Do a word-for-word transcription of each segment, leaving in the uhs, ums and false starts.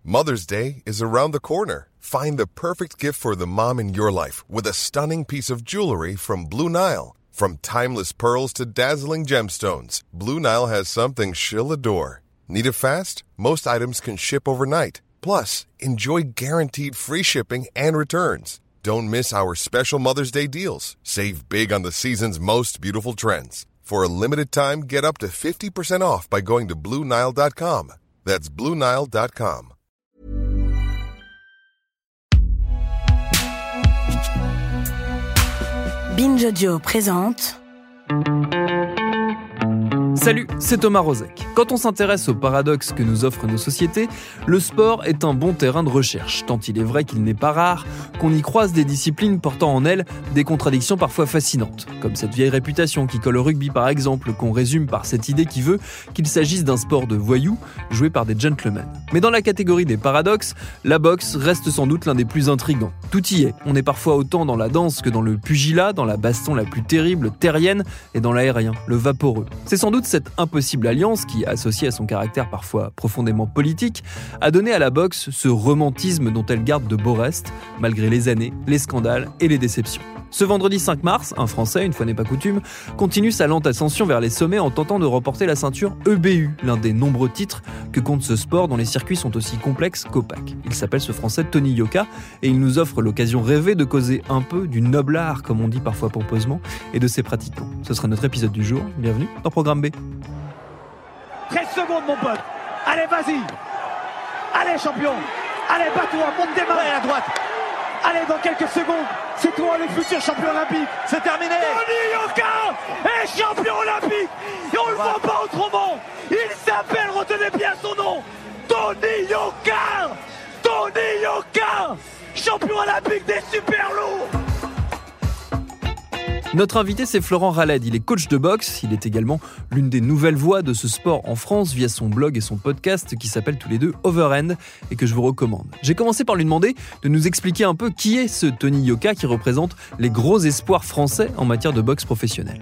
Mother's Day is around the corner. Find the perfect gift for the mom in your life with a stunning piece of jewelry from Blue Nile. From timeless pearls to dazzling gemstones, Blue Nile has something she'll adore. Need it fast? Most items can ship overnight. Plus, enjoy guaranteed free shipping and returns. Don't miss our special Mother's Day deals. Save big on the season's most beautiful trends. For a limited time, get up to fifty percent off by going to Blue Nile dot com. That's Blue Nile dot com. Binge Audio présente... Salut, c'est Thomas Rozek. Quand on s'intéresse aux paradoxes que nous offrent nos sociétés, le sport est un bon terrain de recherche, tant il est vrai qu'il n'est pas rare qu'on y croise des disciplines portant en elles des contradictions parfois fascinantes, comme cette vieille réputation qui colle au rugby par exemple, qu'on résume par cette idée qui veut qu'il s'agisse d'un sport de voyous joué par des gentlemen. Mais dans la catégorie des paradoxes, la boxe reste sans doute l'un des plus intrigants. Tout y est, on est parfois autant dans la danse que dans le pugilat, dans la baston la plus terrible, terrienne, et dans l'aérien, le vaporeux. C'est sans doute cette impossible alliance qui, associée à son caractère parfois profondément politique, a donné à la boxe ce romantisme dont elle garde de beaux restes, malgré les années, les scandales et les déceptions. Ce vendredi cinq mars, un Français, une fois n'est pas coutume, continue sa lente ascension vers les sommets en tentant de remporter la ceinture E B U, l'un des nombreux titres que compte ce sport dont les circuits sont aussi complexes qu'opaques. Il s'appelle ce Français Tony Yoka et il nous offre l'occasion rêvée de causer un peu du noble art, comme on dit parfois pompeusement, et de ses pratiquants. Ce sera notre épisode du jour. Bienvenue dans Programme B. treize secondes mon pote. Allez, vas-y. Allez, champion. Allez, bats-toi, monte des mains à droite. Allez, dans quelques secondes, c'est toi le futur champion olympique. C'est terminé. Tony Yoka est champion olympique. Et on le voit pas autrement. Il s'appelle, retenez bien son nom, Tony Yoka. Tony Yoka, champion olympique des super lourds. Notre invité, c'est Florent Raled. Il est coach de boxe. Il est également l'une des nouvelles voix de ce sport en France via son blog et son podcast qui s'appellent tous les deux Overend et que je vous recommande. J'ai commencé par lui demander de nous expliquer un peu qui est ce Tony Yoka qui représente les gros espoirs français en matière de boxe professionnelle.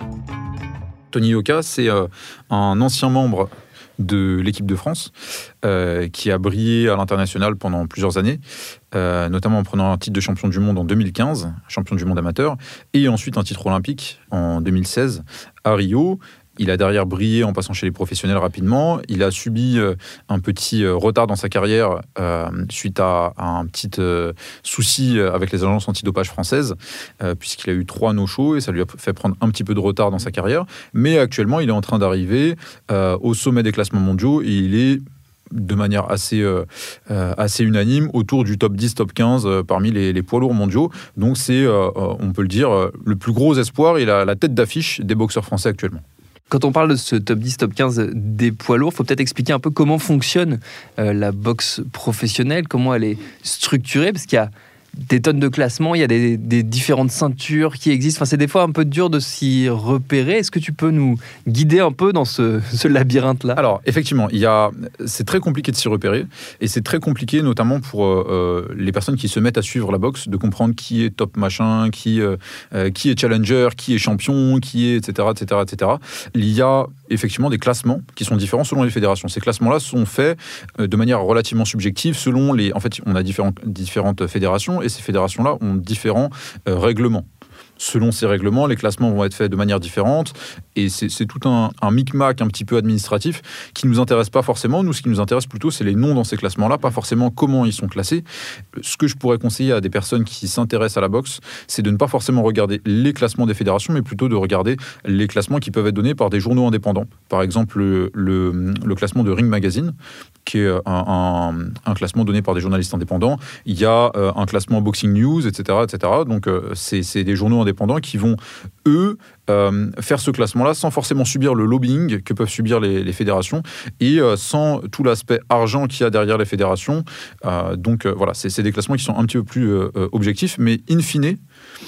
Tony Yoka, c'est euh, un ancien membre de l'équipe de France euh, qui a brillé à l'international pendant plusieurs années, euh, notamment en prenant un titre de champion du monde en deux mille quinze, champion du monde amateur, et ensuite un titre olympique en deux mille seize à Rio. Il a derrière brillé en passant chez les professionnels rapidement. Il a subi euh, un petit euh, retard dans sa carrière euh, suite à, à un petit euh, souci avec les agences antidopage françaises, euh, puisqu'il a eu trois no-shows et ça lui a fait prendre un petit peu de retard dans sa carrière. Mais actuellement, il est en train d'arriver euh, au sommet des classements mondiaux et il est de manière assez, euh, euh, assez unanime autour du top dix, top quinze euh, parmi les, les poids lourds mondiaux. Donc c'est, euh, on peut le dire, euh, le plus gros espoir et la, la tête d'affiche des boxeurs français actuellement. Quand on parle de ce top dix, top quinze des poids lourds, il faut peut-être expliquer un peu comment fonctionne euh, la boxe professionnelle, comment elle est structurée, parce qu'il y a des tonnes de classements, il y a des, des différentes ceintures qui existent. Enfin, c'est des fois un peu dur de s'y repérer. Est-ce que tu peux nous guider un peu dans ce, ce labyrinthe-là ? Alors, effectivement, il y a, c'est très compliqué de s'y repérer. Et c'est très compliqué, notamment pour euh, les personnes qui se mettent à suivre la boxe, de comprendre qui est top machin, qui, euh, qui est challenger, qui est champion, qui est, et cetera, et cetera, et cetera. Il y a effectivement des classements qui sont différents selon les fédérations. Ces classements-là sont faits de manière relativement subjective selon les... En fait, on a différentes, différentes fédérations et ces fédérations-là ont différents euh, règlements. Selon ces règlements, les classements vont être faits de manière différente et c'est, c'est tout un, un micmac un petit peu administratif qui ne nous intéresse pas forcément. Nous, ce qui nous intéresse plutôt, c'est les noms dans ces classements-là, pas forcément comment ils sont classés. Ce que je pourrais conseiller à des personnes qui s'intéressent à la boxe, c'est de ne pas forcément regarder les classements des fédérations, mais plutôt de regarder les classements qui peuvent être donnés par des journaux indépendants. Par exemple, le, le, le classement de Ring Magazine, qui est un, un, un classement donné par des journalistes indépendants. Il y a euh, un classement Boxing News, et cetera, et cetera. Donc, euh, c'est, c'est des journaux indépendants qui vont, eux, euh, faire ce classement-là sans forcément subir le lobbying que peuvent subir les, les fédérations et euh, sans tout l'aspect argent qu'il y a derrière les fédérations. Euh, donc, euh, voilà, c'est, c'est des classements qui sont un petit peu plus euh, objectifs, mais in fine,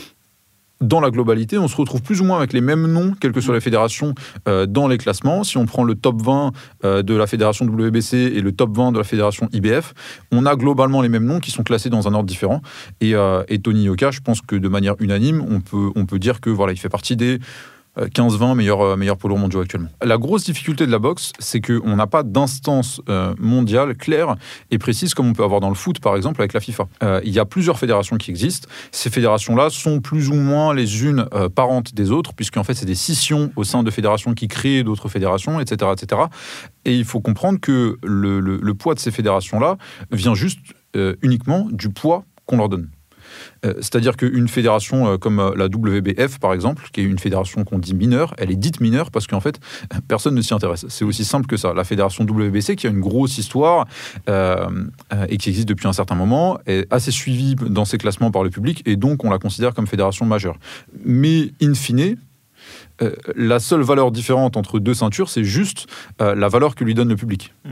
dans la globalité, on se retrouve plus ou moins avec les mêmes noms, quelles que soient les fédérations, euh, dans les classements. Si on prend le top vingt euh, de la fédération W B C et le top vingt de la fédération I B F, on a globalement les mêmes noms qui sont classés dans un ordre différent. Et, euh, et Tony Yoka, je pense que de manière unanime, on peut, on peut dire que voilà, il fait partie des quinze vingt meilleurs, meilleurs poids lourds mondiaux actuellement. La grosse difficulté de la boxe, c'est qu'on n'a pas d'instance euh, mondiale claire et précise comme on peut avoir dans le foot, par exemple, avec la FIFA. Euh, il y a plusieurs fédérations qui existent. Ces fédérations-là sont plus ou moins les unes euh, parentes des autres, puisqu'en fait, c'est des scissions au sein de fédérations qui créent d'autres fédérations, et cetera, et cetera. Et il faut comprendre que le, le, le poids de ces fédérations-là vient juste euh, uniquement du poids qu'on leur donne. Euh, c'est-à-dire qu'une fédération euh, comme euh, la W B F, par exemple, qui est une fédération qu'on dit mineure, elle est dite mineure parce qu'en fait, personne ne s'y intéresse. C'est aussi simple que ça. La fédération W B C, qui a une grosse histoire euh, euh, et qui existe depuis un certain moment, est assez suivie dans ses classements par le public et donc on la considère comme fédération majeure. Mais in fine, euh, la seule valeur différente entre deux ceintures, c'est juste euh, la valeur que lui donne le public. Mmh.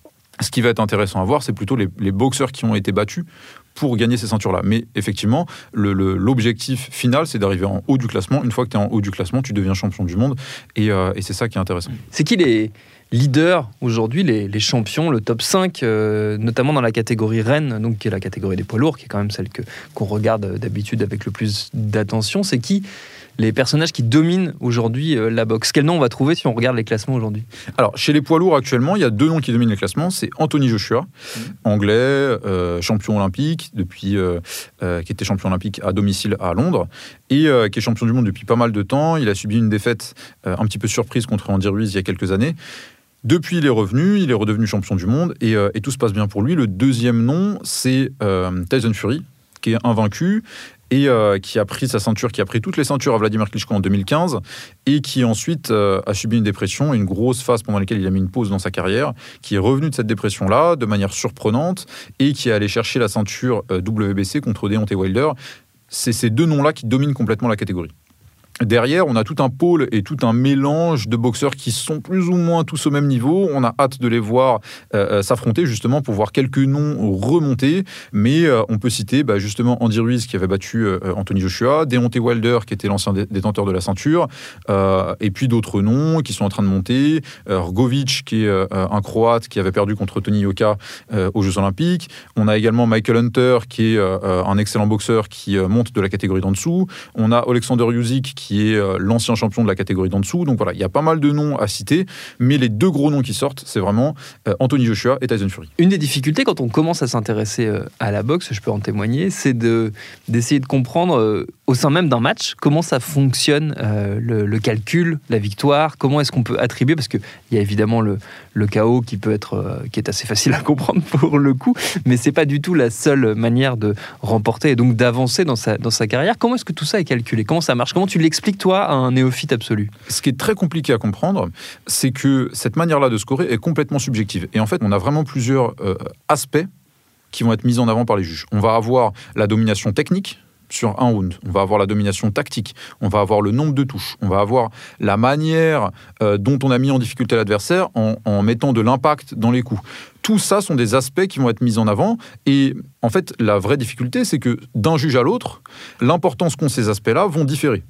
Ce qui va être intéressant à voir, c'est plutôt les, les boxeurs qui ont été battus pour gagner ces ceintures-là. Mais effectivement, le, le, l'objectif final, c'est d'arriver en haut du classement. Une fois que tu es en haut du classement, tu deviens champion du monde. Et, euh, et c'est ça qui est intéressant. C'est qui les leaders aujourd'hui, les, les champions, le top cinq, euh, notamment dans la catégorie reine, donc, qui est la catégorie des poids lourds, qui est quand même celle que, qu'on regarde d'habitude avec le plus d'attention. C'est qui les personnages qui dominent aujourd'hui euh, la boxe? Quel nom on va trouver si on regarde les classements aujourd'hui? Alors, chez les poids lourds actuellement, il y a deux noms qui dominent les classements. C'est Anthony Joshua, mmh. anglais, euh, champion olympique, depuis, euh, euh, qui était champion olympique à domicile à Londres, et euh, qui est champion du monde depuis pas mal de temps. Il a subi une défaite euh, un petit peu surprise contre Andy Ruiz il y a quelques années. Depuis, il est revenu, il est redevenu champion du monde, et, euh, et tout se passe bien pour lui. Le deuxième nom, c'est euh, Tyson Fury, qui est invaincu, et euh, qui a pris sa ceinture, qui a pris toutes les ceintures à Vladimir Klitschko en deux mille quinze, et qui ensuite euh, a subi une dépression, une grosse phase pendant laquelle il a mis une pause dans sa carrière, qui est revenu de cette dépression-là de manière surprenante, et qui est allé chercher la ceinture euh, W B C contre Deontay Wilder. C'est ces deux noms-là qui dominent complètement la catégorie. Derrière, on a tout un pôle et tout un mélange de boxeurs qui sont plus ou moins tous au même niveau. On a hâte de les voir euh, s'affronter justement pour voir quelques noms remonter. Mais euh, on peut citer bah, justement Andy Ruiz qui avait battu euh, Anthony Joshua, Deontay Wilder qui était l'ancien détenteur de la ceinture, euh, et puis d'autres noms qui sont en train de monter. Euh, Hrgović qui est euh, un Croate qui avait perdu contre Tony Yoka euh, aux Jeux Olympiques. On a également Michael Hunter qui est euh, un excellent boxeur qui euh, monte de la catégorie d'en dessous. On a Alexander Usyk qui qui est l'ancien champion de la catégorie d'en dessous. Donc voilà, il y a pas mal de noms à citer, mais les deux gros noms qui sortent, c'est vraiment Anthony Joshua et Tyson Fury. Une des difficultés quand on commence à s'intéresser à la boxe, je peux en témoigner, c'est de, d'essayer de comprendre euh, au sein même d'un match comment ça fonctionne, euh, le, le calcul, la victoire, comment est-ce qu'on peut attribuer, parce qu'il y a évidemment le, le K O qui peut être, euh, qui est assez facile à comprendre pour le coup, mais c'est pas du tout la seule manière de remporter et donc d'avancer dans sa, dans sa carrière. Comment est-ce que tout ça est calculé? Comment ça marche? Comment tu l'expliques Explique-toi à un néophyte absolu. Ce qui est très compliqué à comprendre, c'est que cette manière-là de scorer est complètement subjective. Et en fait, on a vraiment plusieurs euh, aspects qui vont être mis en avant par les juges. On va avoir la domination technique sur un round, on va avoir la domination tactique, on va avoir le nombre de touches, on va avoir la manière euh, dont on a mis en difficulté l'adversaire en, en mettant de l'impact dans les coups. Tout ça sont des aspects qui vont être mis en avant et en fait, la vraie difficulté, c'est que d'un juge à l'autre, l'importance qu'ont ces aspects-là vont différer.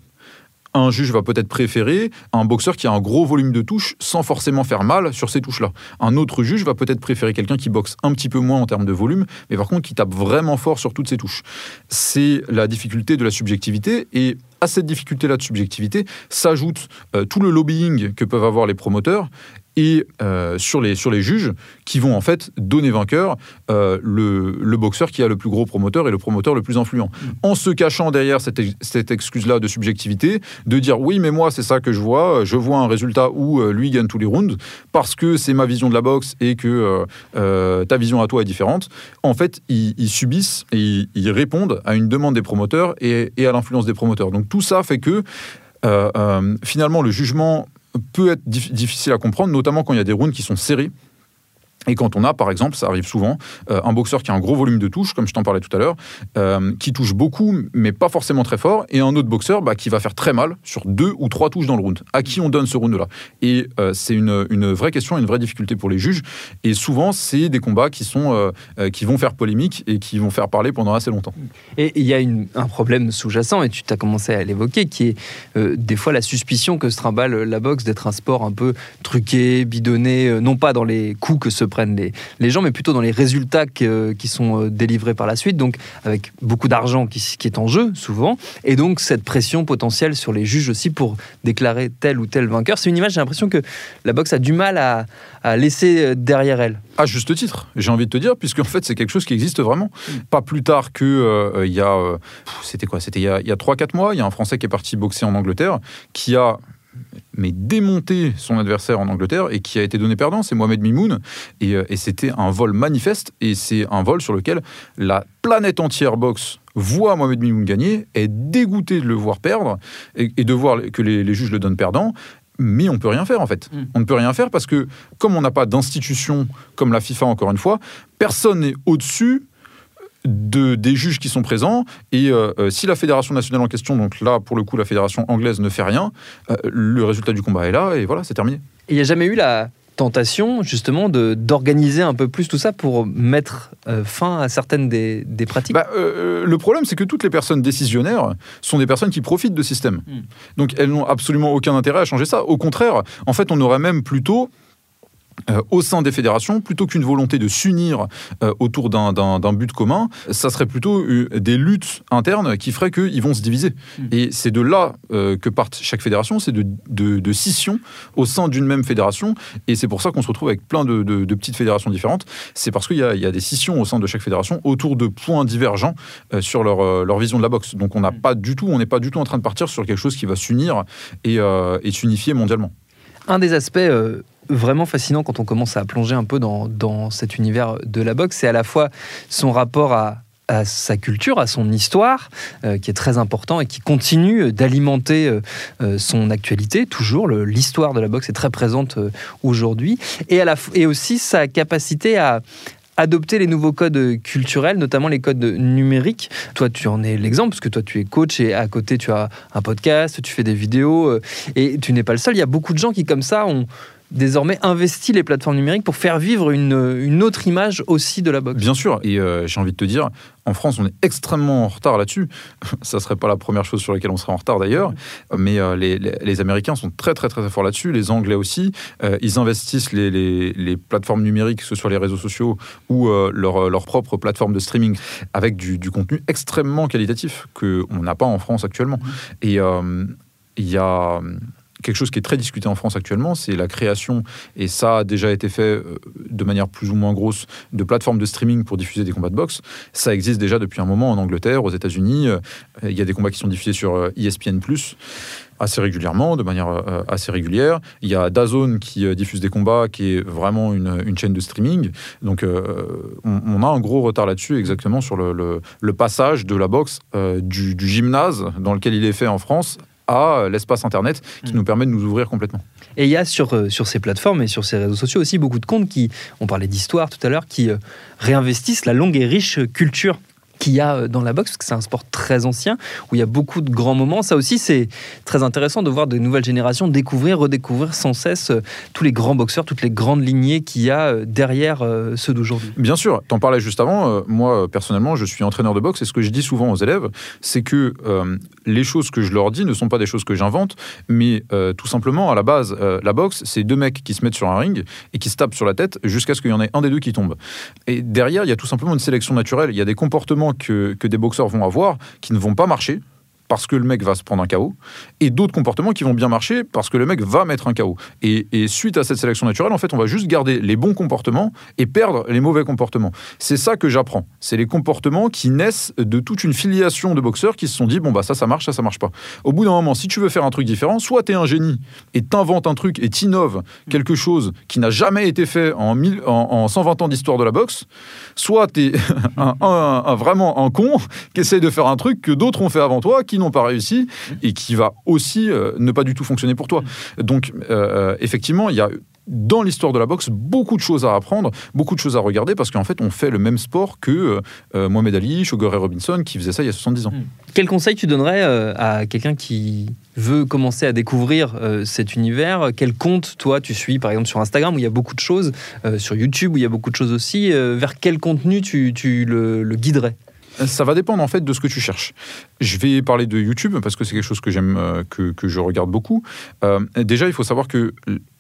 Un juge va peut-être préférer un boxeur qui a un gros volume de touches sans forcément faire mal sur ces touches-là. Un autre juge va peut-être préférer quelqu'un qui boxe un petit peu moins en termes de volume, mais par contre qui tape vraiment fort sur toutes ces touches. C'est la difficulté de la subjectivité et à cette difficulté-là de subjectivité s'ajoute euh, tout le lobbying que peuvent avoir les promoteurs et euh, sur, les, sur les juges qui vont en fait donner vainqueur euh, le, le boxeur qui a le plus gros promoteur et le promoteur le plus influent. Mmh. En se cachant derrière cette, cette excuse-là de subjectivité, de dire oui mais moi c'est ça que je vois, je vois un résultat où euh, lui gagne tous les rounds parce que c'est ma vision de la boxe et que euh, euh, ta vision à toi est différente. En fait, ils, ils subissent et ils, ils répondent à une demande des promoteurs et, et à l'influence des promoteurs. Donc tout ça fait que euh, euh, finalement le jugement peut être dif- difficile à comprendre, notamment quand il y a des rounds qui sont serrés. Et quand on a, par exemple, ça arrive souvent, euh, un boxeur qui a un gros volume de touches, comme je t'en parlais tout à l'heure, euh, qui touche beaucoup, mais pas forcément très fort, et un autre boxeur bah, qui va faire très mal sur deux ou trois touches dans le round. À qui on donne ce round-là? Et euh, c'est une, une vraie question, une vraie difficulté pour les juges. Et souvent, c'est des combats qui, sont, euh, euh, qui vont faire polémique et qui vont faire parler pendant assez longtemps. Et il y a une, un problème sous-jacent, et tu t'as commencé à l'évoquer, qui est euh, des fois la suspicion que se trimballe la boxe d'être un sport un peu truqué, bidonné, euh, non pas dans les coups que se prennent les, les gens, mais plutôt dans les résultats que, qui sont délivrés par la suite, donc avec beaucoup d'argent qui, qui est en jeu, souvent, et donc cette pression potentielle sur les juges aussi pour déclarer tel ou tel vainqueur. C'est une image, j'ai l'impression que la boxe a du mal à, à laisser derrière elle. À juste titre, j'ai envie de te dire, puisqu'en fait, c'est quelque chose qui existe vraiment. Mmh. Pas plus tard qu'il euh, y a... Euh, c'était quoi ? C'était il y a, il y a trois quatre mois, il y a un Français qui est parti boxer en Angleterre, qui a... mais démonté son adversaire en Angleterre et qui a été donné perdant, c'est Mohamed Mimoun, et, et c'était un vol manifeste, et c'est un vol sur lequel la planète entière boxe voit Mohamed Mimoun gagner, est dégoûté de le voir perdre, et, et de voir que les, les juges le donnent perdant, mais on ne peut rien faire en fait. Mm. On ne peut rien faire parce que comme on n'a pas d'institution comme la FIFA, encore une fois, personne n'est au-dessus De, des juges qui sont présents, et euh, si la fédération nationale en question, donc là pour le coup la fédération anglaise ne fait rien, euh, le résultat du combat est là et voilà, c'est terminé. Et il n'y a jamais eu la tentation justement de, d'organiser un peu plus tout ça pour mettre euh, fin à certaines des, des pratiques? bah, euh, Le problème, c'est que toutes les personnes décisionnaires sont des personnes qui profitent de système. Mm. Donc elles n'ont absolument aucun intérêt à changer ça. Au contraire, en fait, on aurait même plutôt Euh, au sein des fédérations, plutôt qu'une volonté de s'unir euh, autour d'un, d'un, d'un but commun, ça serait plutôt euh, des luttes internes qui feraient qu'ils vont se diviser. Mmh. Et c'est de là euh, que part chaque fédération, c'est de, de, de scission au sein d'une même fédération, et c'est pour ça qu'on se retrouve avec plein de, de, de petites fédérations différentes. C'est parce qu'il y a, il y a des scissions au sein de chaque fédération autour de points divergents euh, sur leur, euh, leur vision de la boxe. Donc on n'a mmh. pas du tout, on n'est pas du tout en train de partir sur quelque chose qui va s'unir et, euh, et s'unifier mondialement. Un des aspects euh, vraiment fascinants quand on commence à plonger un peu dans, dans cet univers de la boxe, c'est à la fois son rapport à, à sa culture, à son histoire, euh, qui est très important et qui continue d'alimenter euh, son actualité. Toujours, le, l'histoire de la boxe est très présente euh, aujourd'hui. Et, à la, et aussi sa capacité à adopter les nouveaux codes culturels, notamment les codes numériques. Toi, tu en es l'exemple, parce que toi, tu es coach et à côté, tu as un podcast, tu fais des vidéos, et tu n'es pas le seul. Il y a beaucoup de gens qui, comme ça, ont désormais investi les plateformes numériques pour faire vivre une, une autre image aussi de la boxe. Bien sûr, et euh, j'ai envie de te dire, en France, on est extrêmement en retard là-dessus. Ça ne serait pas la première chose sur laquelle on serait en retard d'ailleurs, mais euh, les, les, les Américains sont très très très forts là-dessus, les Anglais aussi. Euh, ils investissent les, les, les plateformes numériques, que ce soit les réseaux sociaux ou euh, leur, leur propre plateforme de streaming, avec du, du contenu extrêmement qualitatif qu'on n'a pas en France actuellement. Et il euh, y a... quelque chose qui est très discuté en France actuellement, c'est la création, et ça a déjà été fait de manière plus ou moins grosse, de plateformes de streaming pour diffuser des combats de boxe. Ça existe déjà depuis un moment en Angleterre, aux États-Unis. Il y a des combats qui sont diffusés sur E S P N plus, assez régulièrement, de manière assez régulière. Il y a DAZN qui diffuse des combats, qui est vraiment une, une chaîne de streaming. Donc euh, on, on a un gros retard là-dessus, exactement sur le, le, le passage de la boxe euh, du, du gymnase dans lequel il est fait en France à l'espace Internet qui mmh. nous permet de nous ouvrir complètement. Et il y a sur, sur ces plateformes et sur ces réseaux sociaux aussi beaucoup de comptes qui, on parlait d'histoire tout à l'heure, qui euh, réinvestissent la longue et riche culture qu'il y a dans la boxe, parce que c'est un sport très ancien, où il y a beaucoup de grands moments. Ça aussi, c'est très intéressant de voir de nouvelles générations découvrir, redécouvrir sans cesse euh, tous les grands boxeurs, toutes les grandes lignées qu'il y a euh, derrière euh, ceux d'aujourd'hui. Bien sûr, t'en parlais juste avant. Euh, moi, personnellement, je suis entraîneur de boxe, et ce que je dis souvent aux élèves, c'est que euh, les choses que je leur dis ne sont pas des choses que j'invente, mais euh, tout simplement, à la base, euh, la boxe, c'est deux mecs qui se mettent sur un ring et qui se tapent sur la tête jusqu'à ce qu'il y en ait un des deux qui tombe. Et derrière, il y a tout simplement une sélection naturelle. Il y a des comportements Que, que des boxeurs vont avoir qui ne vont pas marcher parce que le mec va se prendre un K O, et d'autres comportements qui vont bien marcher parce que le mec va mettre un K O. Et, et suite à cette sélection naturelle, en fait, on va juste garder les bons comportements et perdre les mauvais comportements. C'est ça que j'apprends. C'est les comportements qui naissent de toute une filiation de boxeurs qui se sont dit, bon, bah ça, ça marche, ça, ça marche pas. Au bout d'un moment, si tu veux faire un truc différent, soit t'es un génie et t'inventes un truc et t'innoves quelque chose qui n'a jamais été fait en, mille, en, en cent vingt ans d'histoire de la boxe, soit t'es un, un, un, vraiment un con qui essaye de faire un truc que d'autres ont fait avant toi, qui n'ont pas réussi et qui va aussi euh, ne pas du tout fonctionner pour toi. Donc, euh, effectivement, il y a dans l'histoire de la boxe beaucoup de choses à apprendre, beaucoup de choses à regarder, parce qu'en fait, on fait le même sport que euh, Mohamed Ali, Sugar Ray Robinson, qui faisait ça il y a soixante-dix ans. Quel conseil tu donnerais euh, à quelqu'un qui veut commencer à découvrir euh, cet univers? Quel compte, toi, tu suis, par exemple, sur Instagram, où il y a beaucoup de choses, euh, sur YouTube, où il y a beaucoup de choses aussi, euh, vers quel contenu tu, tu le, le guiderais? Ça va dépendre en fait de ce que tu cherches. Je vais parler de YouTube parce que c'est quelque chose que j'aime, euh, que, que je regarde beaucoup. Euh, déjà, il faut savoir que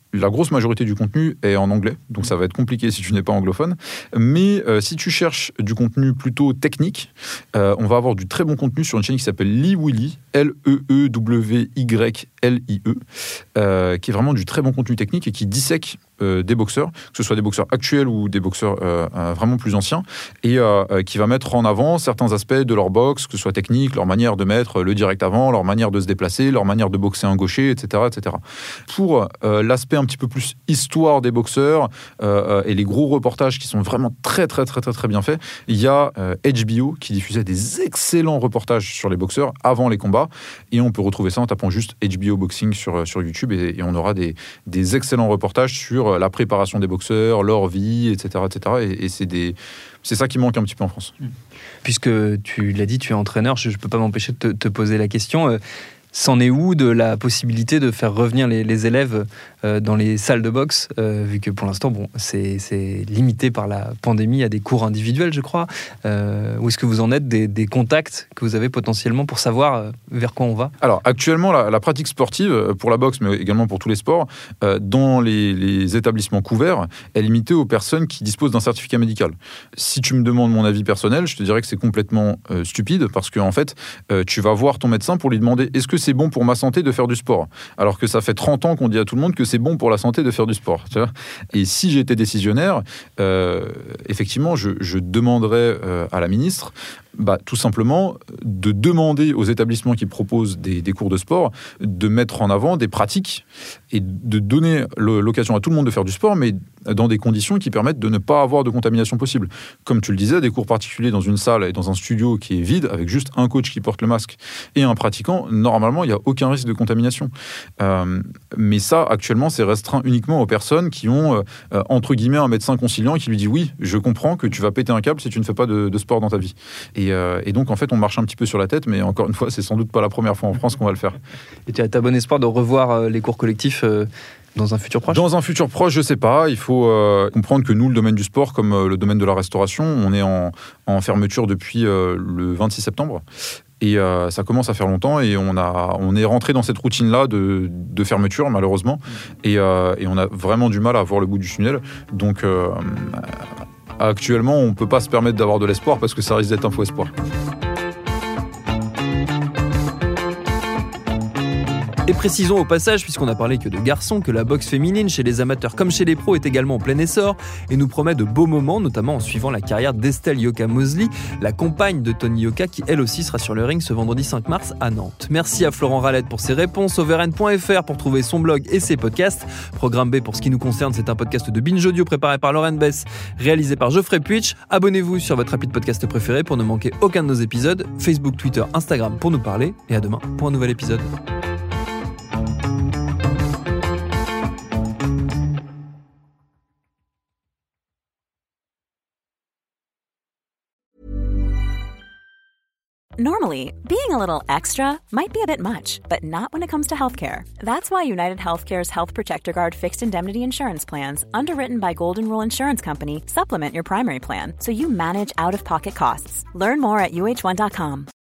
la grosse majorité du contenu est en anglais, donc ça va être compliqué si tu n'es pas anglophone. Mais euh, si tu cherches du contenu plutôt technique, euh, on va avoir du très bon contenu sur une chaîne qui s'appelle Lee Willy, L E E W Y L I E, euh, qui est vraiment du très bon contenu technique et qui dissèque euh, des boxeurs, que ce soit des boxeurs actuels ou des boxeurs euh, euh, vraiment plus anciens, et euh, euh, qui va mettre en avant certains aspects de leur boxe, que ce soit technique, leur manière de mettre le direct avant, leur manière de se déplacer, leur manière de boxer un gaucher, et cetera, et cetera. Pour euh, l'aspect un petit peu plus histoire des boxeurs euh, et les gros reportages qui sont vraiment très très très très très bien faits, il y a euh, H B O qui diffusait des excellents reportages sur les boxeurs avant les combats, et on peut retrouver ça en tapant juste H B O Boxing sur, sur YouTube, et, et on aura des, des excellents reportages sur la préparation des boxeurs, leur vie, et cetera, et cetera. Et, et c'est des c'est ça qui manque un petit peu en France. Puisque tu l'as dit, tu es entraîneur, je ne peux pas m'empêcher de te, te poser la question. Euh, C'en est où de la possibilité de faire revenir les, les élèves euh, dans les salles de boxe, euh, vu que pour l'instant, bon, c'est, c'est limité par la pandémie à des cours individuels, je crois. Euh, où est-ce que vous en êtes des, des contacts que vous avez potentiellement pour savoir euh, vers quoi on va ? Alors, actuellement, la, la pratique sportive, pour la boxe, mais également pour tous les sports, euh, dans les, les établissements couverts, est limitée aux personnes qui disposent d'un certificat médical. Si tu me demandes mon avis personnel, je te dirais que c'est complètement euh, stupide, parce qu'en fait, euh, tu vas voir ton médecin pour lui demander « Est-ce que c'est bon pour ma santé de faire du sport ?» Alors que ça fait trente ans qu'on dit à tout le monde que c'est bon pour la santé de faire du sport. Tu vois ? Et si j'étais décisionnaire, euh, effectivement, je, je demanderais euh, à la ministre bah, tout simplement de demander aux établissements qui proposent des, des cours de sport de mettre en avant des pratiques et de donner le, l'occasion à tout le monde de faire du sport, mais dans des conditions qui permettent de ne pas avoir de contamination possible. Comme tu le disais, des cours particuliers dans une salle et dans un studio qui est vide, avec juste un coach qui porte le masque et un pratiquant, normalement, il n'y a aucun risque de contamination. Euh, mais ça, actuellement, c'est restreint uniquement aux personnes qui ont, euh, entre guillemets, un médecin conciliant qui lui dit « Oui, je comprends que tu vas péter un câble si tu ne fais pas de, de sport dans ta vie. » Et, euh, et donc, en fait, on marche un petit peu sur la tête, mais encore une fois, c'est sans doute pas la première fois en France qu'on va le faire. Et tu as ta bon espoir de revoir euh, les cours collectifs euh, dans un futur proche ? Dans un futur proche, je sais pas. Il faut euh, comprendre que nous, le domaine du sport, comme euh, le domaine de la restauration, on est en, en fermeture depuis euh, le vingt-six septembre. Et euh, ça commence à faire longtemps et on, a, on est rentré dans cette routine-là de, de fermeture, malheureusement. Et, euh, et on a vraiment du mal à voir le bout du tunnel. Donc, euh, actuellement, on ne peut pas se permettre d'avoir de l'espoir parce que ça risque d'être un faux espoir. Et précisons au passage, puisqu'on a parlé que de garçons, que la boxe féminine, chez les amateurs comme chez les pros, est également en plein essor et nous promet de beaux moments, notamment en suivant la carrière d'Estelle Yoka-Mosley, la compagne de Tony Yoka, qui elle aussi sera sur le ring ce vendredi cinq mars à Nantes. Merci à Florent Rallette pour ses réponses, overen point f r pour trouver son blog et ses podcasts. Programme B, pour ce qui nous concerne, c'est un podcast de Binge Audio préparé par Lauren Bess, réalisé par Geoffrey Puitch. Abonnez-vous sur votre appli de podcast préféré pour ne manquer aucun de nos épisodes. Facebook, Twitter, Instagram pour nous parler. Et à demain pour un nouvel épisode. Normally, being a little extra might be a bit much, but not when it comes to healthcare. That's why United Healthcare's Health Protector Guard fixed indemnity insurance plans, underwritten by Golden Rule Insurance Company, supplement your primary plan so you manage out-of-pocket costs. Learn more at U H one dot com.